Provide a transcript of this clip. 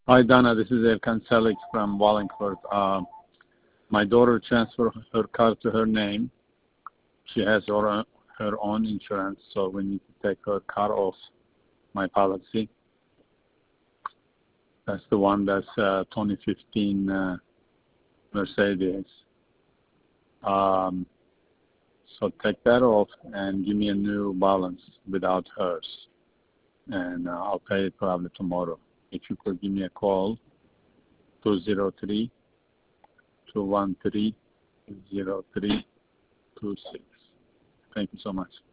Hi, Donna. This is Erkan Selig from Wallingford. My daughter transferred her car to her name. She has her own insurance, so we need to take her car off my policy. That's the one that's 2015 Mercedes. So take that off and give me a new balance without hers. And I'll pay it probably tomorrow. If you could give me a call, 203-213-0326. Thank you so much.